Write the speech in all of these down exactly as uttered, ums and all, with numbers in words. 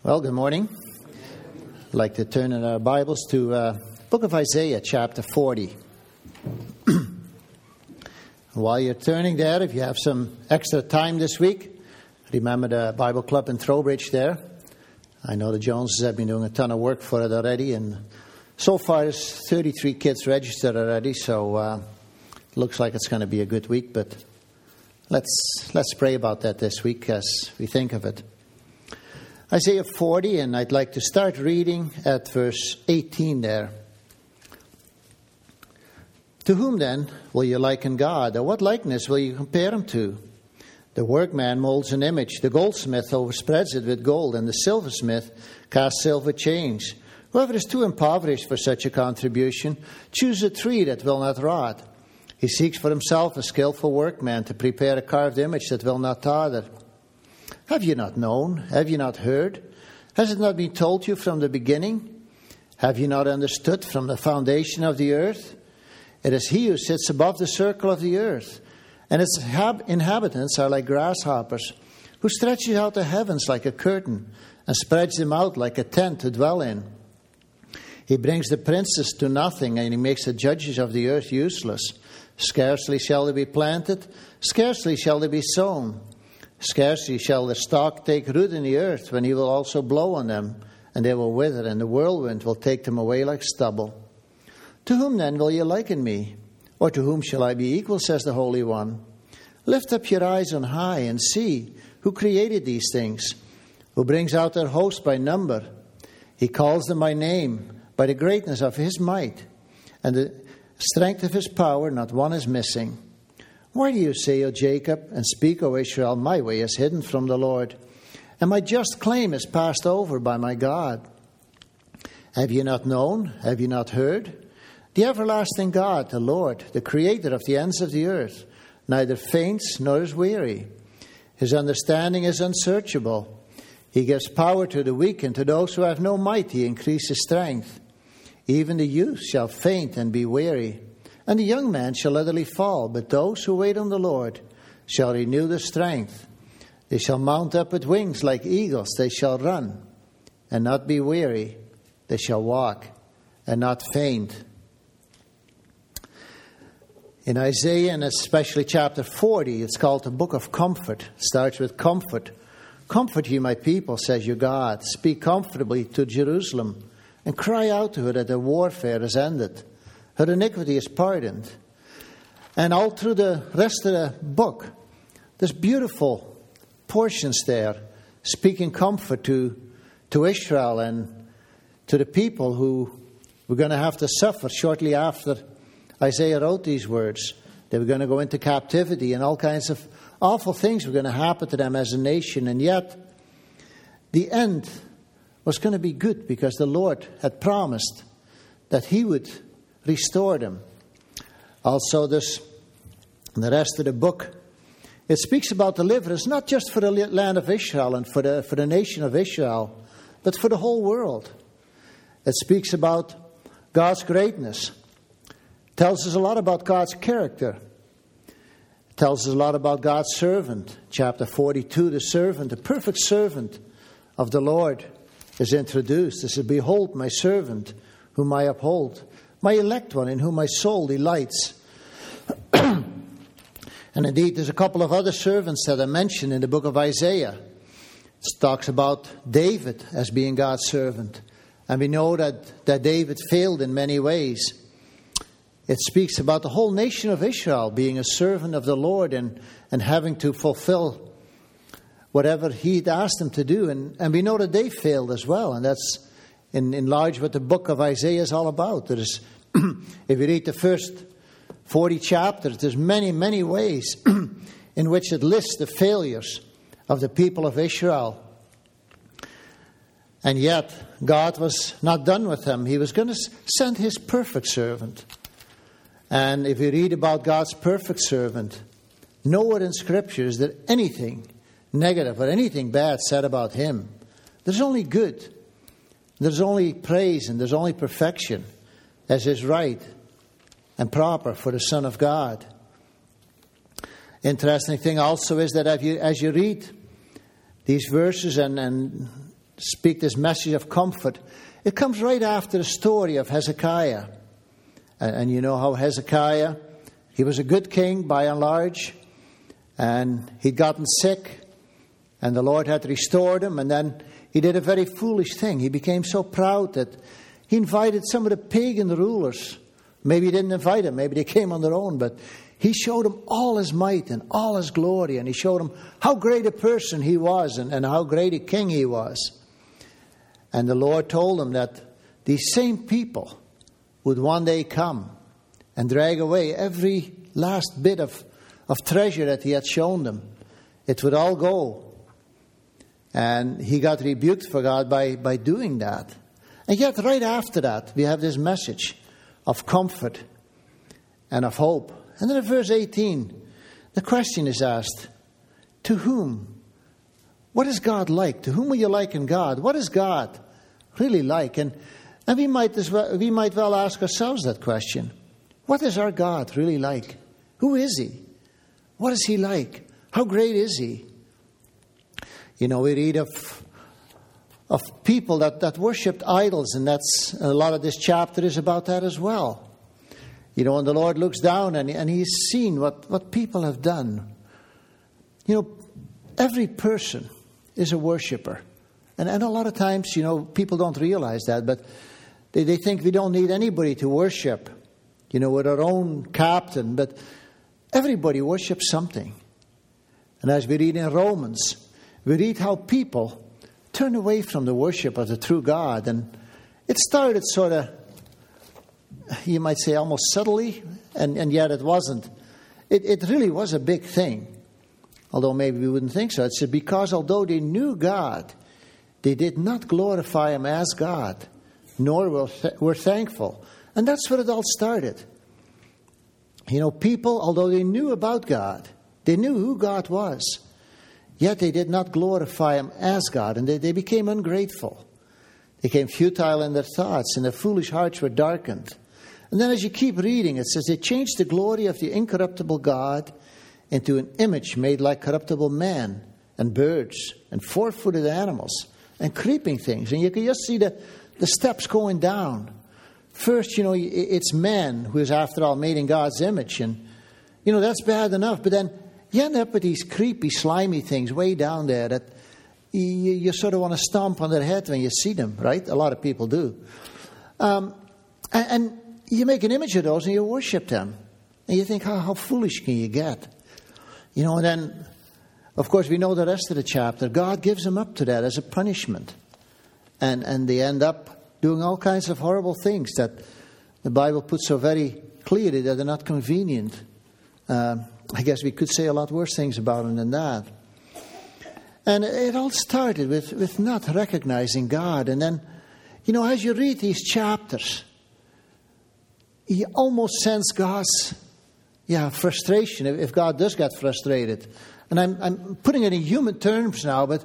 Well, good morning. I'd like to turn in our Bibles to uh, book of Isaiah, chapter forty. While you're turning there, if you have some extra time this week, remember the Bible Club in Trowbridge there. I know the Joneses have been doing a ton of work for it already, and so far there's thirty-three kids registered already, so uh, looks like it's going to be a good week, but let's let's pray about that this week as we think of it. Isaiah forty, and I'd like to start reading at verse eighteen there. To whom then will you liken God, or what likeness will you compare him to? The workman molds an image, the goldsmith overspreads it with gold, and the silversmith casts silver chains. Whoever is too impoverished for such a contribution, choose a tree that will not rot. He seeks for himself a skillful workman to prepare a carved image that will not totter. Have you not known? Have you not heard? Has it not been told you from the beginning? Have you not understood from the foundation of the earth? It is he who sits above the circle of the earth, and its inhabitants are like grasshoppers, who stretches out the heavens like a curtain, and spreads them out like a tent to dwell in. He brings the princes to nothing, and he makes the judges of the earth useless. Scarcely shall they be planted, scarcely shall they be sown. Scarcely shall the stalk take root in the earth, when he will also blow on them, and they will wither, and the whirlwind will take them away like stubble. To whom then will you liken me? Or to whom shall I be equal, says the Holy One? Lift up your eyes on high, and see who created these things, who brings out their host by number. He calls them by name, by the greatness of his might, and the strength of his power, not one is missing. Why do you say, O Jacob, and speak, O Israel, my way is hidden from the Lord, and my just claim is passed over by my God? Have you not known? Have you not heard? The everlasting God, the Lord, the creator of the ends of the earth, neither faints nor is weary. His understanding is unsearchable. He gives power to the weak, and to those who have no might he increases strength. Even the youth shall faint and be weary, and the young man shall utterly fall. But those who wait on the Lord shall renew their strength. They shall mount up with wings like eagles. They shall run and not be weary. They shall walk and not faint. In Isaiah, and especially chapter forty, it's called the book of comfort. It starts with comfort. Comfort ye, my people, says your God. Speak comfortably to Jerusalem, and cry out to her that her warfare is ended. Her iniquity is pardoned. And all through the rest of the book, there's beautiful portions there speaking comfort to, to Israel and to the people who were going to have to suffer shortly after Isaiah wrote these words. They were going to go into captivity, and all kinds of awful things were going to happen to them as a nation. And yet, the end was going to be good, because the Lord had promised that he would restore them. Also, this, in the rest of the book, it speaks about deliverance, not just for the land of Israel and for the, for the nation of Israel, but for the whole world. It speaks about God's greatness. It tells us a lot about God's character. It tells us a lot about God's servant. Chapter forty-two, the servant, the perfect servant of the Lord, is introduced. It says, behold, my servant, whom I uphold, my elect one, in whom my soul delights. And indeed, there's a couple of other servants that are mentioned in the book of Isaiah. It talks about David as being God's servant. And we know that, that David failed in many ways. It speaks about the whole nation of Israel being a servant of the Lord and, and having to fulfill whatever he'd asked them to do. And, and we know that they failed as well. And that's in, in large what the book of Isaiah is all about. There's, if you read the first forty chapters, there's many, many ways in which it lists the failures of the people of Israel. And yet, God was not done with them. He was going to send his perfect servant. And if you read about God's perfect servant, nowhere in Scripture is there anything negative or anything bad said about him. There's only good. There's only praise and there's only perfection, as is right and proper for the Son of God. Interesting thing also is that as you, as you read these verses and, and speak this message of comfort, it comes right after the story of Hezekiah. And, and you know how Hezekiah, he was a good king by and large, and he'd gotten sick, and the Lord had restored him, and then he did a very foolish thing. He became so proud that he invited some of the pagan rulers. Maybe he didn't invite them, maybe they came on their own, but he showed them all his might and all his glory, and he showed them how great a person he was and, and how great a king he was. And the Lord told him that these same people would one day come and drag away every last bit of, of treasure that he had shown them. It would all go. And he got rebuked for God by, by doing that. And yet right after that, we have this message of comfort and of hope. And then in verse eighteen, the question is asked, to whom? What is God like? To whom will you liken God? What is God really like? And, and we might as well, we might well ask ourselves that question. What is our God really like? Who is he? What is he like? How great is he? You know, we read of of people that, that worshipped idols, and that's a lot of this chapter is about that as well. You know, and the Lord looks down and, and he's seen what, what people have done. You know, every person is a worshipper. And, and a lot of times, you know, people don't realize that, but they, they think we don't need anybody to worship. You know, we're our own captain, but everybody worships something. And as we read in Romans, we read how people turn away from the worship of the true God. And it started sort of, you might say, almost subtly, and, and yet it wasn't. It, it really was a big thing, although maybe we wouldn't think so. It's because although they knew God, they did not glorify him as God, nor were, th- were thankful. And that's where it all started. You know, people, although they knew about God, they knew who God was, yet they did not glorify him as God, and they, they became ungrateful. They became futile in their thoughts, and their foolish hearts were darkened. And then as you keep reading, it says, they changed the glory of the incorruptible God into an image made like corruptible man and birds and four-footed animals and creeping things. And you can just see the, the steps going down. First, you know, it's man who is, after all, made in God's image. And, you know, that's bad enough. But then you end up with these creepy, slimy things way down there that you, you sort of want to stomp on their head when you see them, right? A lot of people do. Um, and, and you make an image of those and you worship them. And you think, how, how foolish can you get? You know, and then, of course, we know the rest of the chapter. God gives them up to that as a punishment. And, and they end up doing all kinds of horrible things that the Bible puts so very clearly that they're not convenient. Um, I guess we could say a lot worse things about them than that. And it all started with, with not recognizing God. And then, you know, as you read these chapters, you almost sense God's, yeah, frustration, if, if God does get frustrated. And I'm, I'm putting it in human terms now, but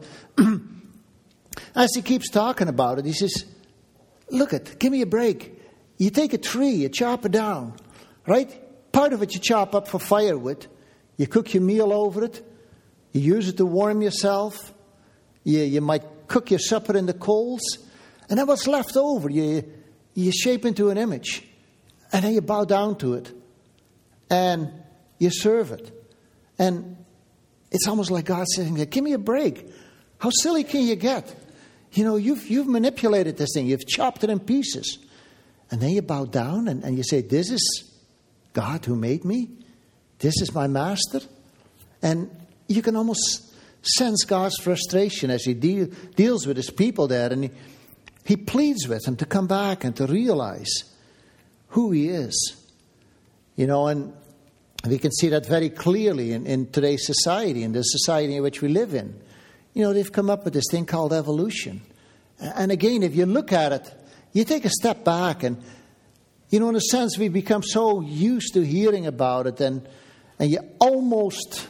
as he keeps talking about it, he says, look it, give me a break. You take a tree, you chop it down, right? Part of it you chop up for firewood. You cook your meal over it. You use it to warm yourself. You, you might cook your supper in the coals. And then what's left over, you, you shape into an image. And then you bow down to it. And you serve it. And it's almost like God saying, give me a break. How silly can you get? You know, you've, you've manipulated this thing. You've chopped it in pieces. And then you bow down and, and you say, this is God who made me. This is my master. And you can almost sense God's frustration as he deal, deals with his people there. And he, he pleads with them to come back and to realize who he is. You know, and we can see that very clearly in, in today's society, in the society in which we live in. You know, they've come up with this thing called evolution. And again, if you look at it, you take a step back and, you know, in a sense, we've become so used to hearing about it, and and you almost,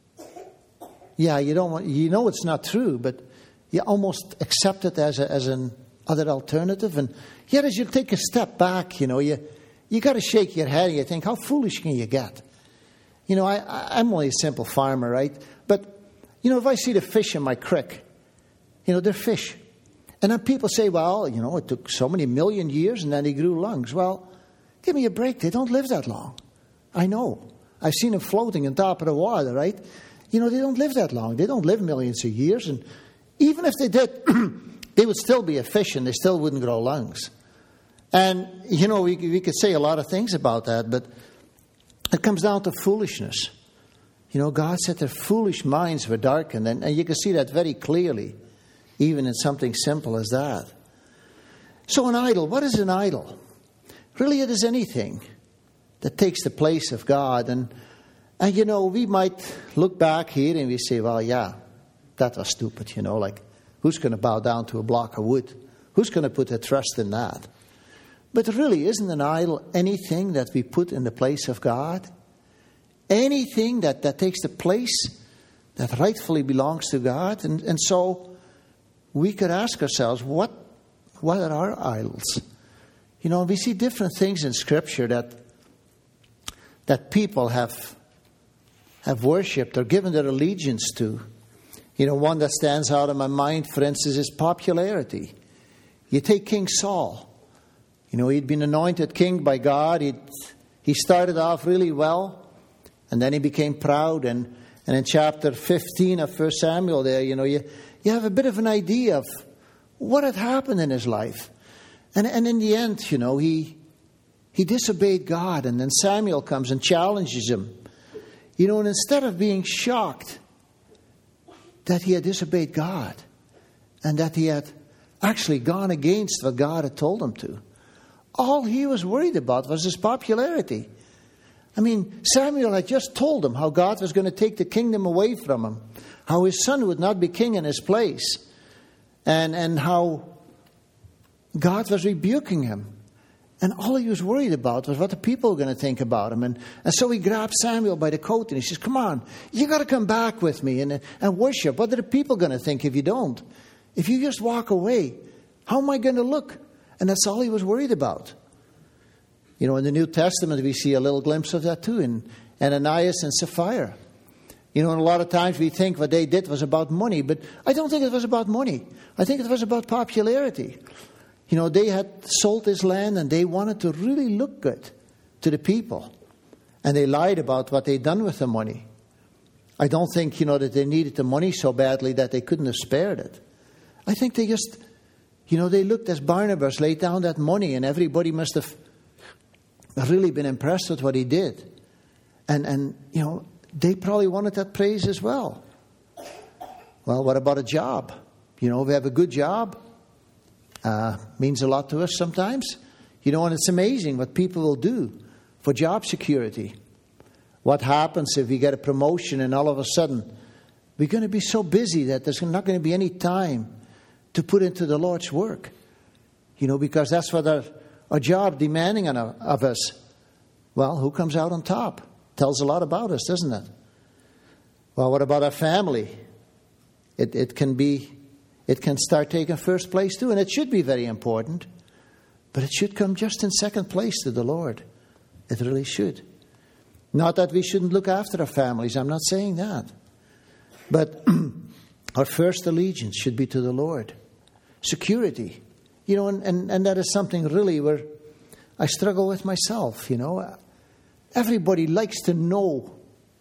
yeah, you don't want, you know it's not true, but you almost accept it as a, as an other alternative. And yet, as you take a step back, you know, you you got to shake your head and you think, how foolish can you get? You know, I, I'm only a simple farmer, right? But, you know, if I see the fish in my creek, you know, they're fish. And then people say, well, you know, it took so many million years and then he grew lungs. Well, give me a break. They don't live that long. I know. I've seen them floating on top of the water, right? You know, they don't live that long. They don't live millions of years. And even if they did, they would still be a fish and they still wouldn't grow lungs. And, you know, we, we could say a lot of things about that, but it comes down to foolishness. You know, God said their foolish minds were darkened, and, and you can see that very clearly, even in something simple as that. So an idol, what is an idol? Really, it is anything that takes the place of God. And, and you know, we might look back here and we say, well, yeah, that was stupid, you know, like, who's going to bow down to a block of wood? Who's going to put their trust in that? But really, isn't an idol anything that we put in the place of God? Anything that, that takes the place that rightfully belongs to God? And, and so we could ask ourselves, what, what are our idols? You know, we see different things in Scripture that that people have, have worshipped or given their allegiance to. You know, one that stands out in my mind, for instance, is popularity. You take King Saul. You know, he'd been anointed king by God. He'd, he started off really well, and then he became proud. And, and in chapter fifteen of First Samuel there, you know, you, you have a bit of an idea of what had happened in his life. And, and in the end, you know, he, he disobeyed God. And then Samuel comes and challenges him. You know, and instead of being shocked that he had disobeyed God and that he had actually gone against what God had told him to, all he was worried about was his popularity. I mean, Samuel had just told him how God was going to take the kingdom away from him, how his son would not be king in his place, and, and how God was rebuking him. And all he was worried about was what the people were going to think about him. And, and so he grabbed Samuel by the coat and he says, come on, you got to come back with me and, and worship. What are the people going to think if you don't? If you just walk away, how am I going to look? And that's all he was worried about. You know, in the New Testament, we see a little glimpse of that too, in Ananias and Sapphira. You know, and a lot of times we think what they did was about money, but I don't think it was about money. I think it was about popularity. You know, they had sold this land and they wanted to really look good to the people. And they lied about what they'd done with the money. I don't think, you know, that they needed the money so badly that they couldn't have spared it. I think they just, you know, they looked as Barnabas laid down that money and everybody must have really been impressed with what he did. And, and you know, they probably wanted that praise as well. Well, what about a job? You know, if we have a good job, uh, means a lot to us sometimes. You know, and it's amazing what people will do for job security. What happens if we get a promotion and all of a sudden we're going to be so busy that there's not going to be any time to put into the Lord's work. You know, because that's what our, our job demanding on, of us. Well, who comes out on top? Tells a lot about us, doesn't it? Well, what about our family? It, it can be, it can start taking first place too, and it should be very important. But it should come just in second place to the Lord. It really should. Not that we shouldn't look after our families. I'm not saying that. But our first allegiance should be to the Lord. Security. You know, and, and, and that is something really where I struggle with myself, you know. Everybody likes to know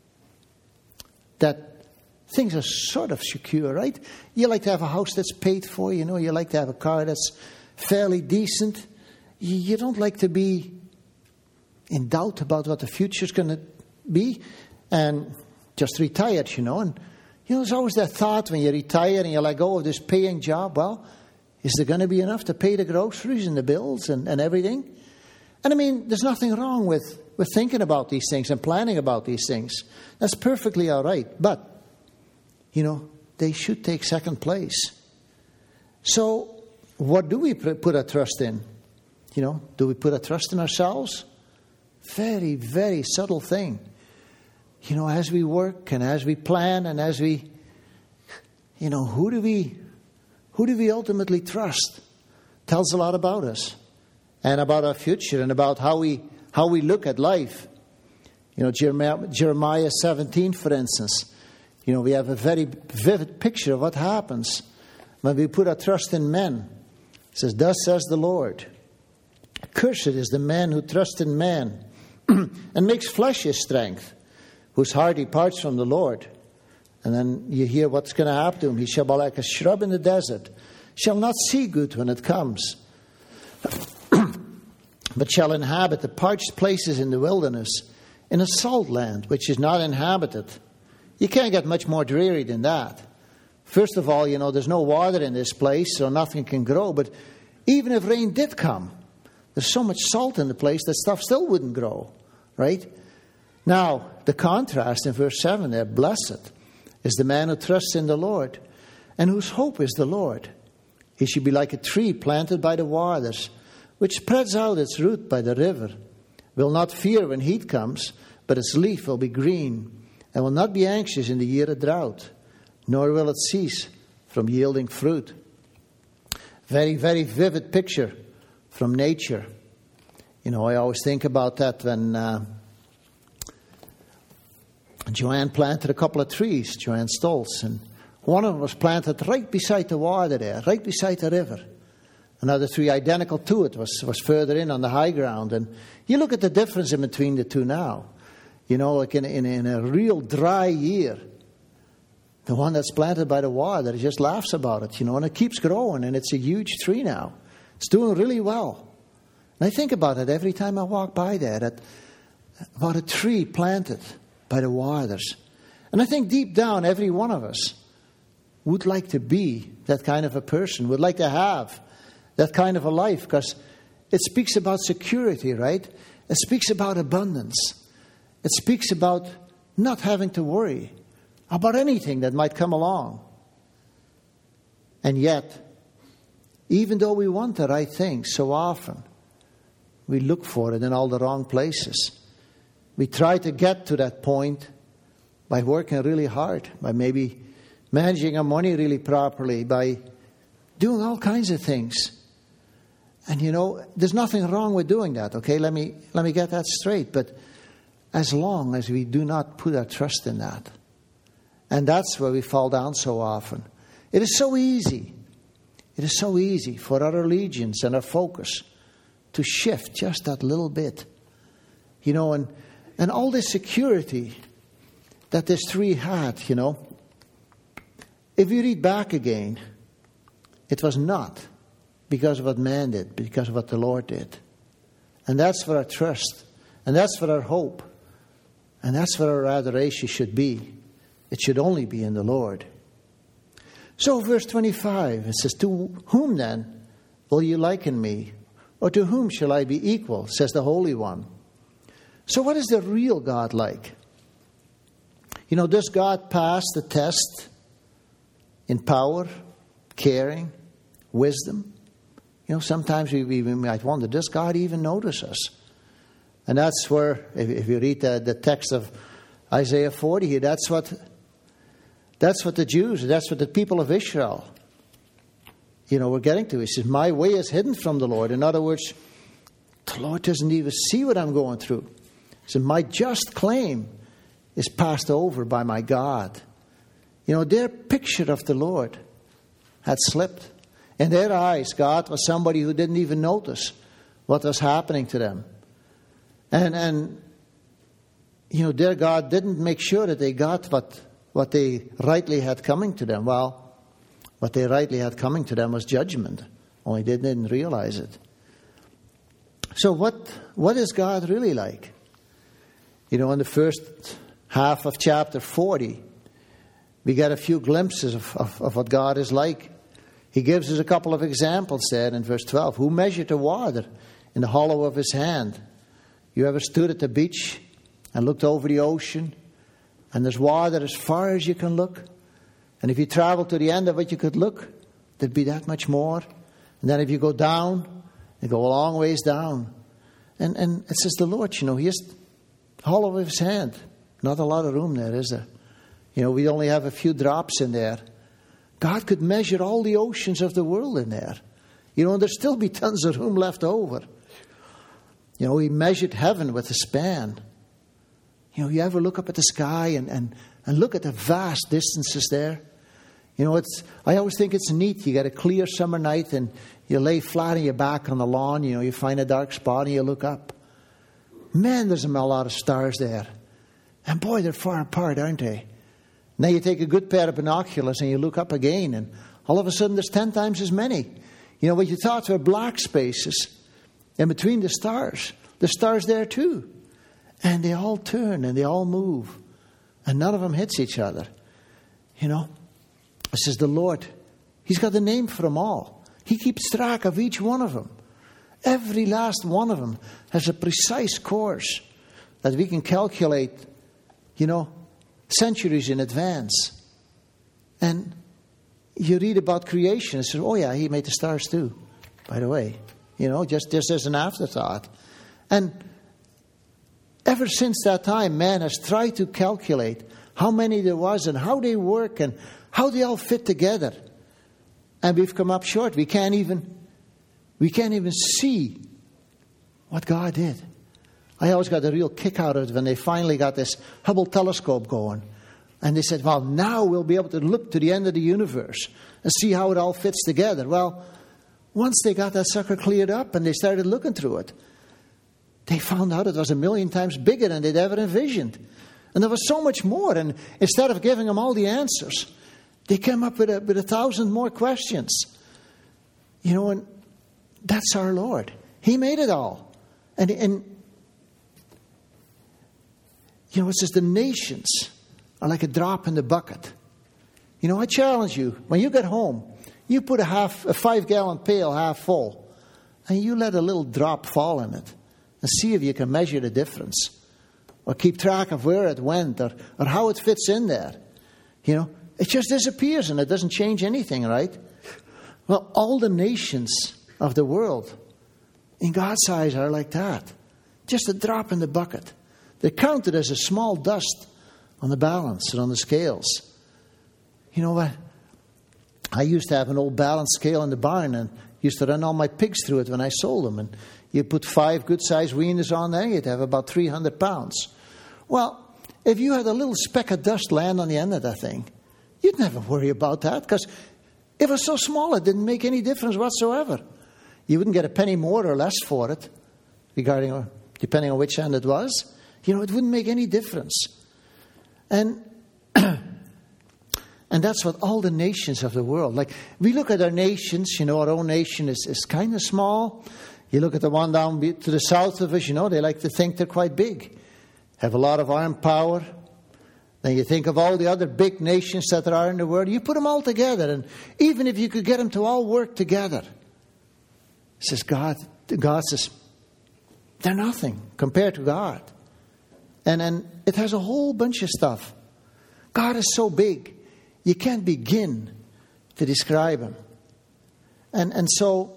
that things are sort of secure, right? You like to have a house that's paid for, you know. You like to have a car that's fairly decent. You, you don't like to be in doubt about what the future's going to be. And just retired, you know. And, you know, there's always that thought when you retire and you let go of this paying job. Well, is there going to be enough to pay the groceries and the bills and, and everything? And I mean, there's nothing wrong with, with thinking about these things and planning about these things. That's perfectly all right. But, you know, they should take second place. So what do we put our trust in? You know, do we put our trust in ourselves? Very, very subtle thing. You know, as we work and as we plan and as we, you know, who do we, who do we ultimately trust? Tells a lot about us and about our future and about how we, how we look at life. You know, Jeremiah, Jeremiah seventeen, for instance, you know, we have a very vivid picture of what happens when we put our trust in men. It says, thus says the Lord, cursed is the man who trusts in man and makes flesh his strength, whose heart departs from the Lord. And then you hear what's going to happen to him. He shall be like a shrub in the desert, shall not see good when it comes, but shall inhabit the parched places in the wilderness, in a salt land which is not inhabited. You can't get much more dreary than that. First of all, you know, there's no water in this place, so nothing can grow. But even if rain did come, there's so much salt in the place that stuff still wouldn't grow, right? Now, the contrast in verse seven there, blessed is the man who trusts in the Lord and whose hope is the Lord. He should be like a tree planted by the waters, which spreads out its root by the river, will not fear when heat comes, but its leaf will be green, and will not be anxious in the year of drought, nor will it cease from yielding fruit. Very, very vivid picture from nature. You know, I always think about that when uh, Joanne planted a couple of trees, Joanne Stoltz, and one of them was planted right beside the water there, right beside the river. Another tree identical to it was, was further in on the high ground. And you look at the difference in between the two now. You know, like in, in, in a real dry year, the one that's planted by the water, it just laughs about it, you know, and it keeps growing, and it's a huge tree now. It's doing really well. And I think about it every time I walk by there, that, about a tree planted by the waters. And I think deep down, every one of us would like to be that kind of a person, would like to have that kind of a life, because it speaks about security, right? It speaks about abundance. It speaks about not having to worry about anything that might come along. And yet, even though we want the right thing so often, we look for it in all the wrong places. We try to get to that point by working really hard, by maybe managing our money really properly, by doing all kinds of things. And you know, there's nothing wrong with doing that, okay? Let me let me get that straight. But as long as we do not put our trust in that, and that's where we fall down so often. It is so easy. It is so easy for our allegiance and our focus to shift just that little bit. You know, and, and all this security that this tree had, you know, if you read back again, it was not because of what man did, but because of what the Lord did. And that's for our trust. And that's for our hope. And that's where our adoration should be. It should only be in the Lord. So verse twenty-five, it says, to whom then will you liken me? Or to whom shall I be equal, says the Holy One. So what is the real God like? You know, does God pass the test in power, caring, wisdom? You know, sometimes we, we might wonder, does God even notice us? And that's where, if, if you read the, the text of Isaiah forty, that's what, that's what the Jews, that's what the people of Israel, you know, we're getting to. He says, my way is hidden from the Lord. In other words, the Lord doesn't even see what I'm going through. He said, my just claim is passed over by my God. You know, their picture of the Lord had slipped. In their eyes, God was somebody who didn't even notice what was happening to them. And, and you know, their God didn't make sure that they got what, what they rightly had coming to them. Well, what they rightly had coming to them was judgment. Only they didn't realize it. So what, what is God really like? You know, in the first half of chapter forty, we get a few glimpses of, of, of what God is like. He gives us a couple of examples there in verse twelve. Who measured the water in the hollow of his hand? You ever stood at the beach and looked over the ocean, and there's water as far as you can look? And if you travel to the end of it, you could look, there'd be that much more. And then if you go down, you go a long ways down. And and it says the Lord, you know, He has the hollow of His hand. Not a lot of room there, is there? You know, we only have a few drops in there. God could measure all the oceans of the world in there. You know, and there'd still be tons of room left over. You know, He measured heaven with a span. You know, you ever look up at the sky and, and, and look at the vast distances there? You know, it's. I always think it's neat. You get a clear summer night and you lay flat on your back on the lawn. You know, you find a dark spot and you look up. Man, there's a lot of stars there. And boy, they're far apart, aren't they? Now you take a good pair of binoculars and you look up again and all of a sudden there's ten times as many. You know, what you thought were black spaces in between the stars. The stars there too. And they all turn and they all move. And none of them hits each other. You know, this is the Lord. He's got a name for them all. He keeps track of each one of them. Every last one of them has a precise course that we can calculate, you know, centuries in advance. And you read about creation and say, oh yeah, he made the stars too, by the way. You know, just, just as an afterthought. And ever since that time, man has tried to calculate how many there was and how they work and how they all fit together. And we've come up short. We can't even, we can't even see what God did. I always got a real kick out of it when they finally got this Hubble telescope going. And they said, well, now we'll be able to look to the end of the universe and see how it all fits together. Well, once they got that sucker cleared up and they started looking through it, they found out it was a million times bigger than they'd ever envisioned. And there was so much more. And instead of giving them all the answers, they came up with a, with a thousand more questions. You know, and that's our Lord. He made it all. And, and you know, it says the nations are like a drop in the bucket. You know, I challenge you, when you get home, you put a half, a five-gallon pail half full, and you let a little drop fall in it, and see if you can measure the difference, or keep track of where it went, or, or how it fits in there. You know, it just disappears, and it doesn't change anything, right? Well, all the nations of the world, in God's eyes, are like that. Just a drop in the bucket. They're counted as a small dust on the balance and on the scales. You know what? I used to have an old balance scale in the barn and used to run all my pigs through it when I sold them. And you put five good-sized weaners on there, you'd have about three hundred pounds. Well, if you had a little speck of dust land on the end of that thing, you'd never worry about that because it was so small it didn't make any difference whatsoever. You wouldn't get a penny more or less for it, regarding depending on which end it was. You know, it wouldn't make any difference. And and that's what all the nations of the world, like we look at our nations, you know, our own nation is, is kind of small. You look at the one down to the south of us, you know, they like to think they're quite big, have a lot of armed power. Then you think of all the other big nations that there are in the world. You put them all together, and even if you could get them to all work together, says God, God says, they're nothing compared to God. And then it has a whole bunch of stuff. God is so big, you can't begin to describe him. And and so,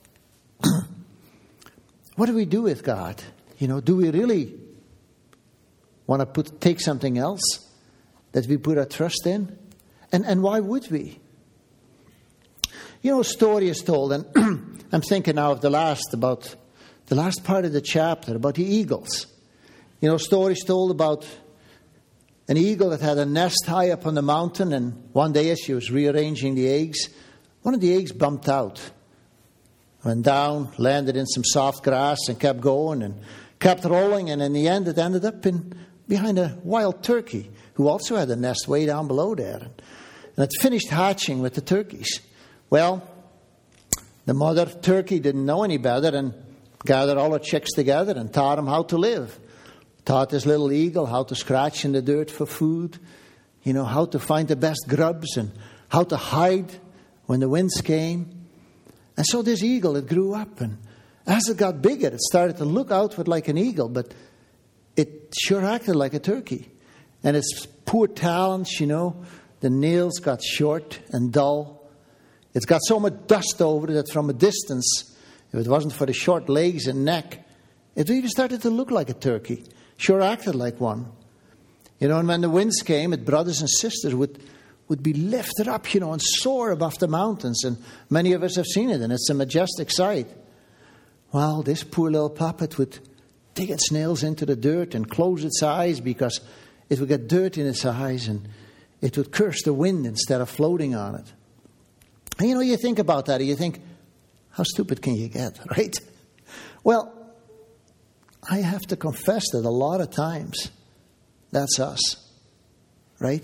what do we do with God? You know, do we really want to put take something else that we put our trust in? And and why would we? You know, a story is told, and I'm thinking now of the last, about the last part of the chapter, about the eagles. You know, stories told about an eagle that had a nest high up on the mountain, and one day as she was rearranging the eggs, one of the eggs bumped out. Went down, landed in some soft grass and kept going and kept rolling, and in the end it ended up in behind a wild turkey who also had a nest way down below there. And it finished hatching with the turkeys. Well, the mother turkey didn't know any better and gathered all her chicks together and taught them how to live. Taught this little eagle how to scratch in the dirt for food, you know, how to find the best grubs and how to hide when the winds came. And so this eagle, it grew up, and as it got bigger, it started to look outward like an eagle, but it sure acted like a turkey. And its poor talons, you know, the nails got short and dull. It's got so much dust over it that from a distance, if it wasn't for the short legs and neck, it really started to look like a turkey. Sure acted like one. You know, and when the winds came, its brothers and sisters would, would be lifted up, you know, and soar above the mountains. And many of us have seen it, and it's a majestic sight. Well, this poor little puppet would dig its nails into the dirt and close its eyes because it would get dirt in its eyes, and it would curse the wind instead of floating on it. And you know, you think about that and you think, how stupid can you get, right? Well, I have to confess that a lot of times, that's us, right?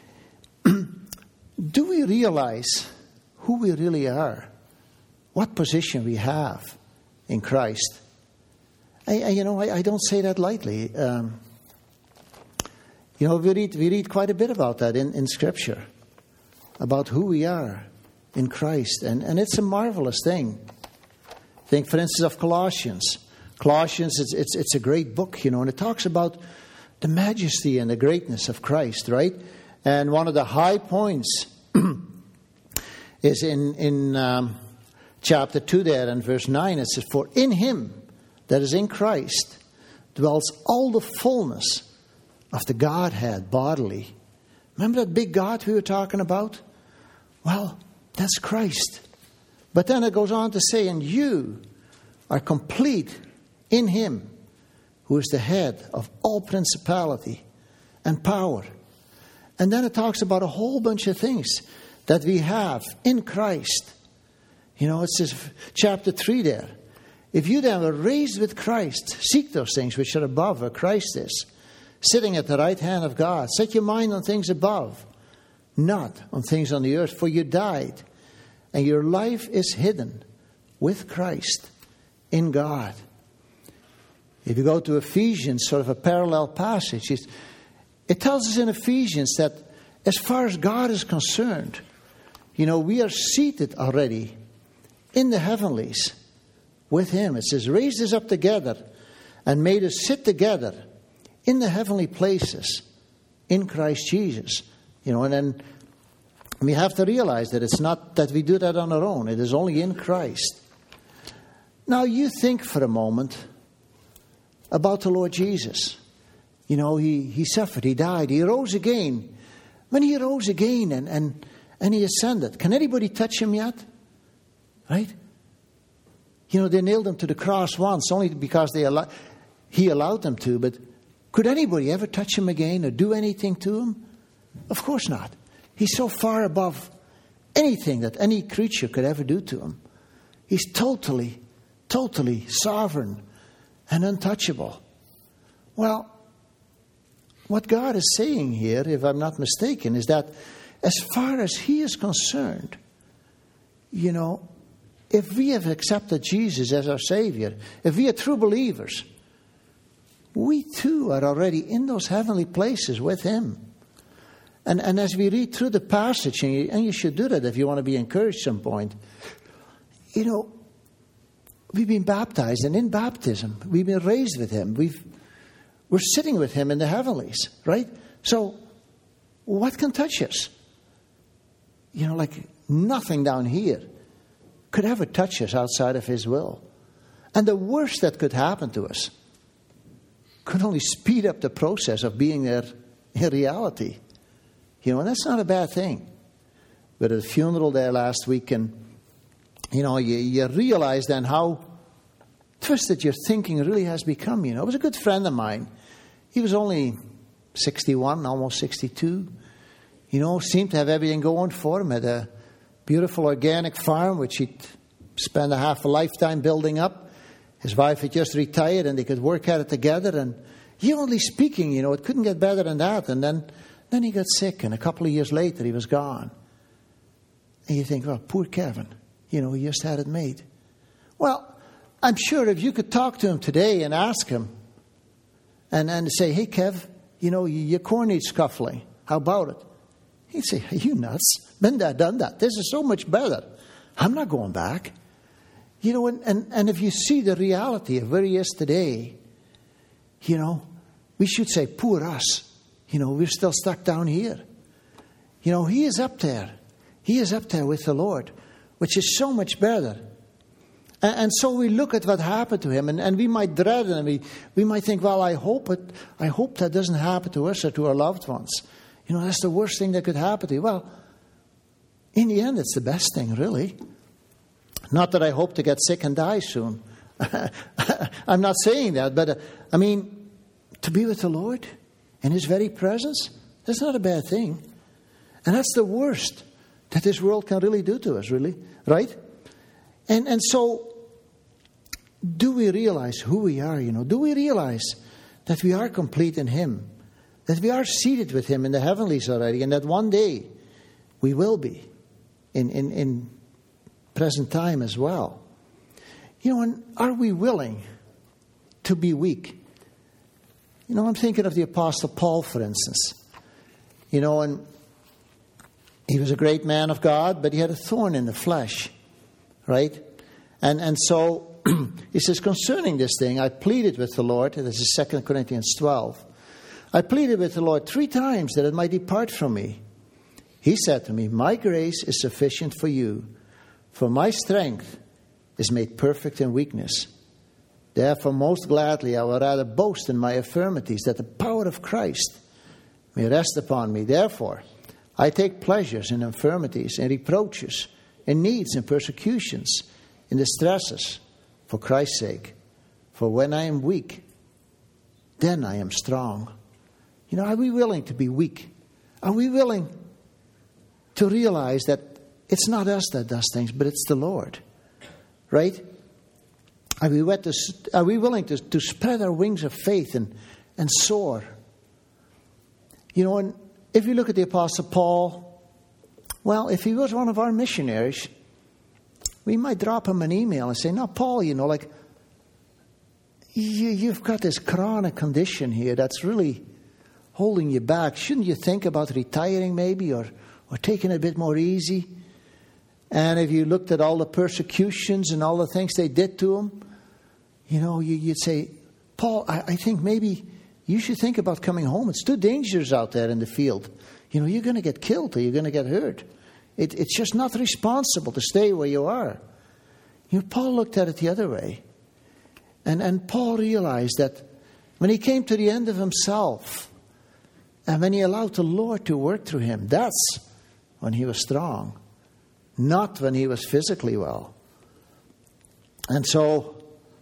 Do we realize who we really are? What position we have in Christ? I, I, you know, I, I don't say that lightly. Um, you know, we read, we read quite a bit about that in, in Scripture, about who we are in Christ. And, and it's a marvelous thing. Think, for instance, of Colossians. Colossians, it's, it's, it's a great book, you know, and it talks about the majesty and the greatness of Christ, right? And one of the high points is in, in um, chapter two there and verse nine. It says, for in him, that is in Christ, dwells all the fullness of the Godhead bodily. Remember that big God we were talking about? Well, that's Christ. But then it goes on to say, and you are complete in him, who is the head of all principality and power. And then it talks about a whole bunch of things that we have in Christ. You know, it says, chapter three there, if you then were raised with Christ, seek those things which are above where Christ is, sitting at the right hand of God. Set your mind on things above, not on things on the earth, for you died, and your life is hidden with Christ in God. If you go to Ephesians, sort of a parallel passage, it, it tells us in Ephesians that as far as God is concerned, you know, we are seated already in the heavenlies with him. It says, raised us up together and made us sit together in the heavenly places in Christ Jesus. You know, and then we have to realize that it's not that we do that on our own. It is only in Christ. Now you think for a moment about the Lord Jesus. You know, he, he suffered, he died, he rose again. When he rose again and, and, and he ascended, can anybody touch him yet? Right? You know, they nailed him to the cross once, only because they allow, he allowed them to, but could anybody ever touch him again or do anything to him? Of course not. He's so far above anything that any creature could ever do to him. He's totally, totally sovereign and untouchable. Well, what God is saying here, if I'm not mistaken, is that as far as he is concerned, you know, if we have accepted Jesus as our Savior, if we are true believers, we too are already in those heavenly places with him. And, and as we read through the passage, and you, and you should do that if you want to be encouraged at some point, you know, we've been baptized, and in baptism, we've been raised with him. We've, we're sitting with him in the heavenlies, right? So, what can touch us? You know, like nothing down here could ever touch us outside of his will. And the worst that could happen to us could only speed up the process of being there in reality. You know, and that's not a bad thing. But at a funeral there last week, and, you know, you, you realize then how twisted your thinking really has become, you know. It was a good friend of mine. He was only sixty-one, almost sixty-two. You know, seemed to have everything going for him. Had a beautiful organic farm, which he'd spent a half a lifetime building up. His wife had just retired, and they could work at it together. And humanly speaking, you know, it couldn't get better than that. And then, then he got sick, and a couple of years later, he was gone. And you think, well, poor Kevin. You know, he just had it made. Well, I'm sure if you could talk to him today and ask him, and, and say, hey, Kev, you know, your core needs scuffling. How about it? He'd say, are you nuts? Been there, done that. This is so much better. I'm not going back. You know, and, and, and if you see the reality of where he is today, you know, we should say, poor us. You know, we're still stuck down here. You know, he is up there. He is up there with the Lord, which is so much better. And, and so we look at what happened to him, and, and we might dread it, and we, we might think, well, I hope it, I hope that doesn't happen to us or to our loved ones. You know, that's the worst thing that could happen to you. Well, in the end, it's the best thing, really. Not that I hope to get sick and die soon. I'm not saying that, but uh, I mean, to be with the Lord in his very presence, that's not a bad thing. And that's the worst that this world can really do to us, really, right? And and so, do we realize who we are, you know? Do we realize that we are complete in Him? That we are seated with Him in the heavenlies already, and that one day we will be in, in, in present time as well. You know, and are we willing to be weak? You know, I'm thinking of the Apostle Paul, for instance. You know, and he was a great man of God, but he had a thorn in the flesh, right? And and so he says, concerning this thing, I pleaded with the Lord. This is Second Corinthians twelve. I pleaded with the Lord three times that it might depart from me. He said to me, my grace is sufficient for you, for my strength is made perfect in weakness. Therefore, most gladly, I will rather boast in my infirmities, that the power of Christ may rest upon me. Therefore, I take pleasures in infirmities, in reproaches, in needs, in persecutions, in distresses, for Christ's sake. For when I am weak, then I am strong. You know, are we willing to be weak? Are we willing to realize that it's not us that does things, but it's the Lord? Right? Are we, to, are we willing to, to spread our wings of faith and, and soar? You know, and if you look at the Apostle Paul, well, if he was one of our missionaries, we might drop him an email and say, no, Paul, you know, like, you, you've got this chronic condition here that's really holding you back. Shouldn't you think about retiring maybe, or, or taking it a bit more easy? And if you looked at all the persecutions and all the things they did to him, you know, you, you'd say, Paul, I, I think maybe you should think about coming home. It's too dangerous out there in the field. You know, you're going to get killed or you're going to get hurt. It, it's just not responsible to stay where you are. You know, Paul looked at it the other way. And, and Paul realized that when he came to the end of himself, and when he allowed the Lord to work through him, that's when he was strong. Not when he was physically well. And so,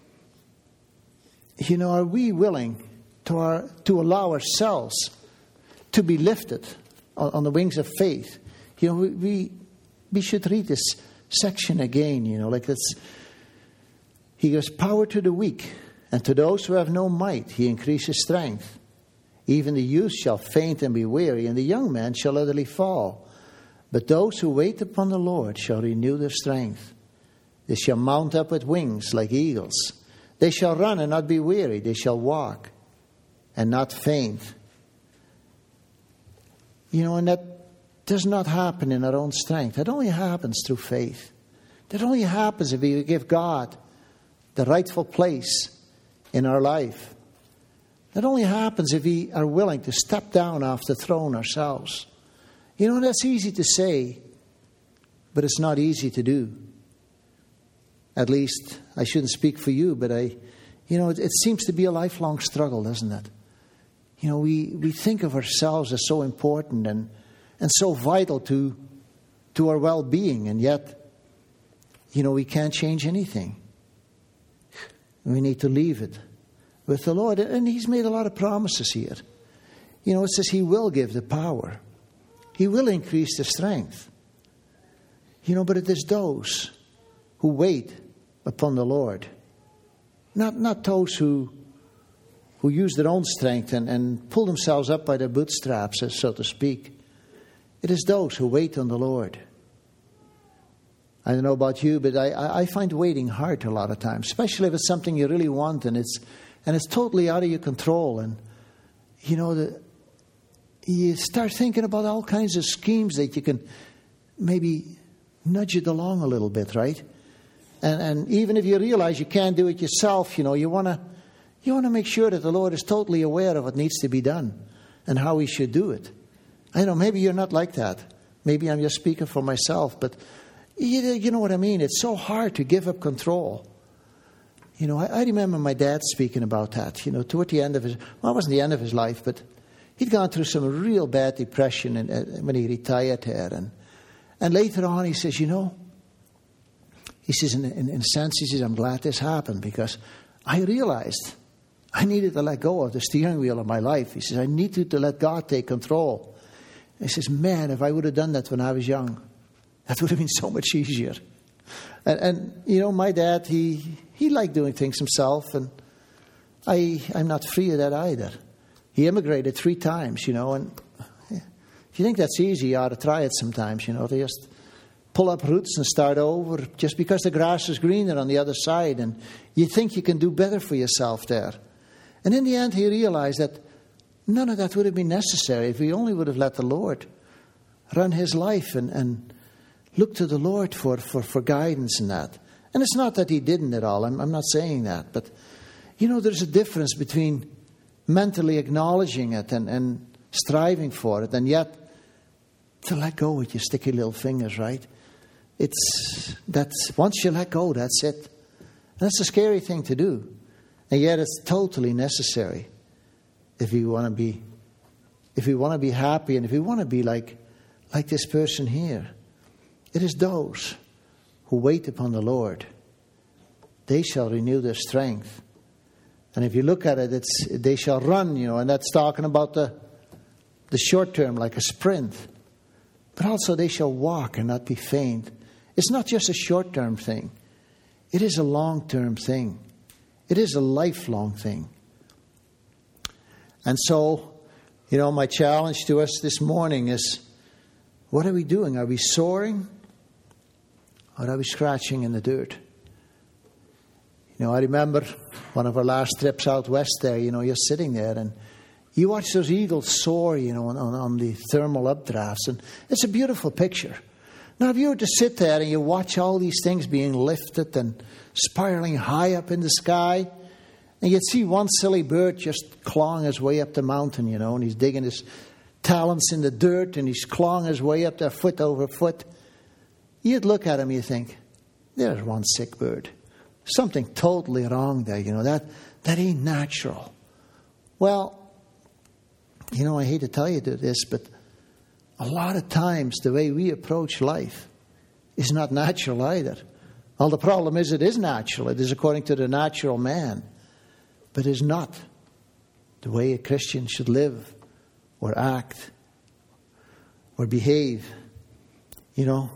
you know, are we willing to our, to allow ourselves to be lifted on, on the wings of faith? You know, we, we we should read this section again, you know, like it's, he gives power to the weak, and to those who have no might, he increases strength. Even the youth shall faint and be weary, and the young man shall utterly fall. But those who wait upon the Lord shall renew their strength. They shall mount up with wings like eagles. They shall run and not be weary. They shall walk and not faint. You know, and that does not happen in our own strength. That only happens through faith. That only happens if we give God the rightful place in our life. That only happens if we are willing to step down off the throne ourselves. You know, that's easy to say, but it's not easy to do. At least, I shouldn't speak for you, but I, you know, it, it seems to be a lifelong struggle, doesn't it? You know, we, we think of ourselves as so important and, and so vital to, to our well-being, and yet, you know, we can't change anything. We need to leave it with the Lord. And He's made a lot of promises here. You know, it says He will give the power. He will increase the strength. You know, but it is those who wait upon the Lord. Not not those who who use their own strength and, and pull themselves up by their bootstraps, so to speak. It is those who wait on the Lord. I don't know about you, but I, I find waiting hard a lot of times, especially if it's something you really want and it's and it's totally out of your control. And, you know, the, you start thinking about all kinds of schemes that you can maybe nudge it along a little bit, right? And and even if you realize you can't do it yourself, you know, you want to you want to make sure that the Lord is totally aware of what needs to be done and how He should do it. I know maybe you're not like that. Maybe I'm just speaking for myself, but you, you know what I mean. It's so hard to give up control. You know, I, I remember my dad speaking about that. You know, toward the end of his well, it wasn't the end of his life, but he'd gone through some real bad depression and, uh, when he retired there, and and later on he says, you know, he says in, in, in a sense, he says, I'm glad this happened because I realized I needed to let go of the steering wheel of my life. He says, I needed to let God take control. He says, man, if I would have done that when I was young, that would have been so much easier. And, and you know, my dad, he he liked doing things himself, and I, I'm not free of that either. He immigrated three times, you know, and if you think that's easy, you ought to try it sometimes, you know, to just pull up roots and start over just because the grass is greener on the other side, and you think you can do better for yourself there. And in the end, he realized that none of that would have been necessary if he only would have let the Lord run his life and, and look to the Lord for, for, for guidance in that. And it's not that he didn't at all. I'm, I'm not saying that. But, you know, there's a difference between mentally acknowledging it and, and striving for it, and yet to let go with your sticky little fingers, right? It's that's once you let go, that's it. And that's a scary thing to do. And yet it's totally necessary if you want to be if you want to be happy, and if you want to be like like this person here. It is those who wait upon the Lord, they shall renew their strength. And if you look at it, it's they shall run, you know, and that's talking about the the short term, like a sprint. But also they shall walk and not be faint. It's not just a short term thing. It is a long term thing. It is a lifelong thing. And so, you know, my challenge to us this morning is, what are we doing? Are we soaring? Or are we scratching in the dirt? You know, I remember one of our last trips out west there, you know, you're sitting there and you watch those eagles soar, you know, on, on the thermal updrafts. And it's a beautiful picture. Now, if you were to sit there and you watch all these things being lifted and spiraling high up in the sky, and you'd see one silly bird just clawing his way up the mountain, you know, and he's digging his talons in the dirt and he's clawing his way up there foot over foot. You'd look at him and you think, there's one sick bird. Something totally wrong there, you know, that, that ain't natural. Well, you know, I hate to tell you this, but a lot of times the way we approach life is not natural either. Well, the problem is it is natural. It is according to the natural man. But it is not the way a Christian should live or act or behave. You know,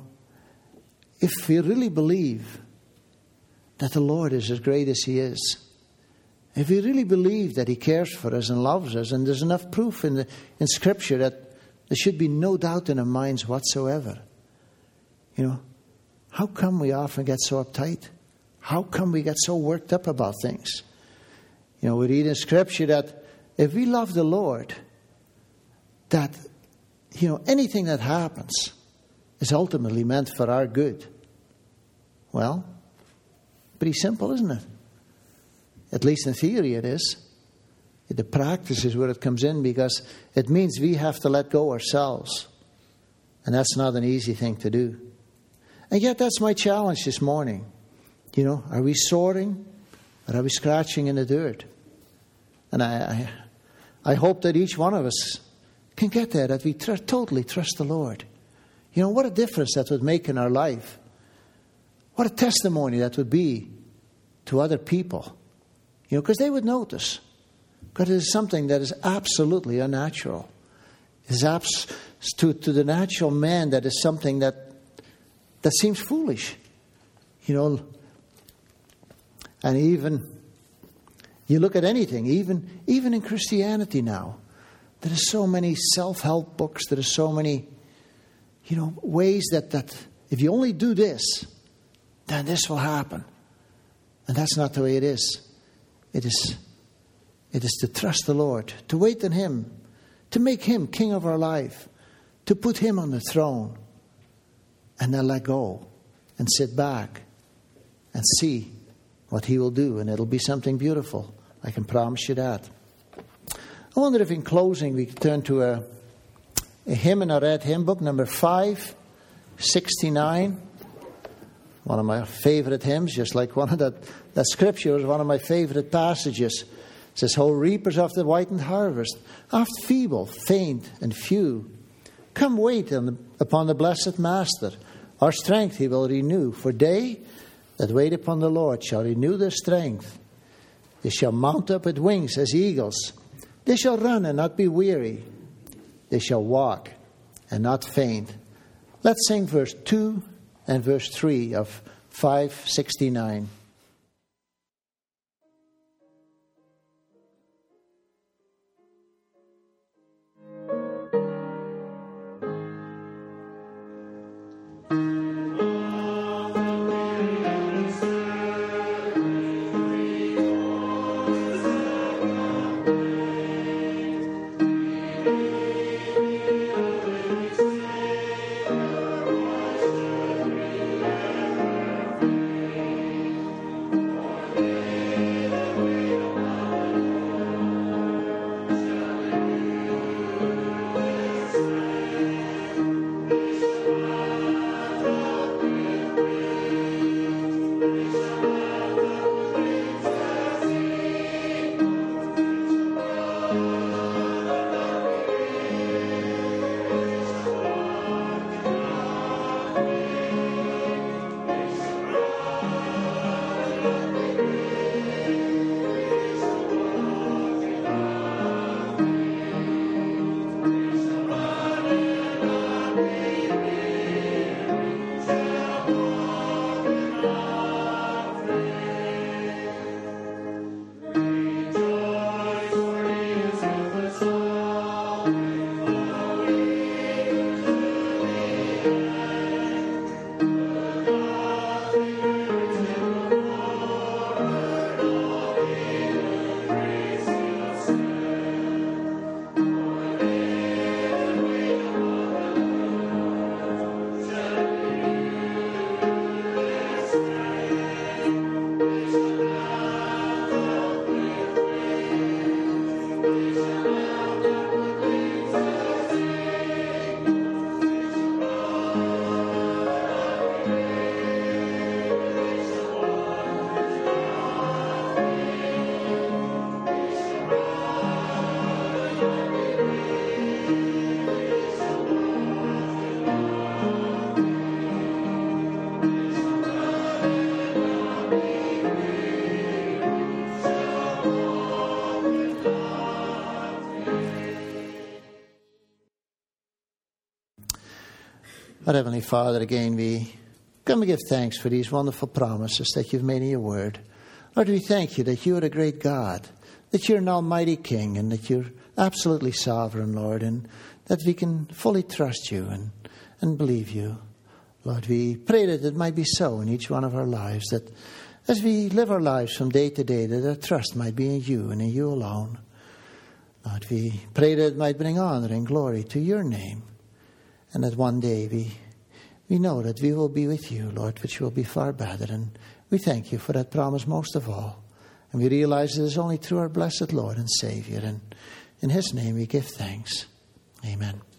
if we really believe that the Lord is as great as He is, if we really believe that He cares for us and loves us, and there's enough proof in the in Scripture that there should be no doubt in our minds whatsoever. You know, how come we often get so uptight? How come we get so worked up about things? You know, we read in Scripture that if we love the Lord, that, you know, anything that happens is ultimately meant for our good. Well, pretty simple, isn't it? At least in theory it is. The practice is where it comes in, because it means we have to let go ourselves. And that's not an easy thing to do. And yet that's my challenge this morning. You know, are we soaring or are we scratching in the dirt? And I I, I hope that each one of us can get there, that we tr- totally trust the Lord. You know, what a difference that would make in our life. What a testimony that would be to other people. You know, because they would notice. Because it is something that is absolutely unnatural. It is abs- to, to the natural man, that is something that that seems foolish. You know, and even, you look at anything, even, even in Christianity now, there are so many self-help books, there are so many, you know, ways that, that if you only do this, then this will happen. And that's not the way it is. It is... It is to trust the Lord, to wait on Him, to make Him King of our life, to put Him on the throne, and then let go and sit back and see what He will do. And it'll be something beautiful. I can promise you that. I wonder if in closing we could turn to a, a hymn in our red hymn book, number five sixty-nine. One of my favorite hymns, just like one of that, that scripture is one of my favorite passages. It says, "Ho, reapers of the whitened harvest, oft feeble, faint, and few, come wait on the, upon the blessed Master. Our strength He will renew. For they that wait upon the Lord shall renew their strength. They shall mount up with wings as eagles. They shall run and not be weary. They shall walk and not faint. Let's sing verse two and verse three of five sixty-nine. Our Heavenly Father, again we come to give thanks for these wonderful promises that you've made in your word. Lord, we thank you that you are a great God, that you're an almighty King, and that you're absolutely sovereign, Lord, and that we can fully trust you and, and believe you. Lord, we pray that it might be so in each one of our lives, that as we live our lives from day to day, that our trust might be in you and in you alone. Lord, we pray that it might bring honor and glory to your name, and that one day we we know that we will be with you, Lord, which will be far better. And we thank you for that promise most of all. And we realize it is only through our blessed Lord and Savior. And in his name we give thanks. Amen.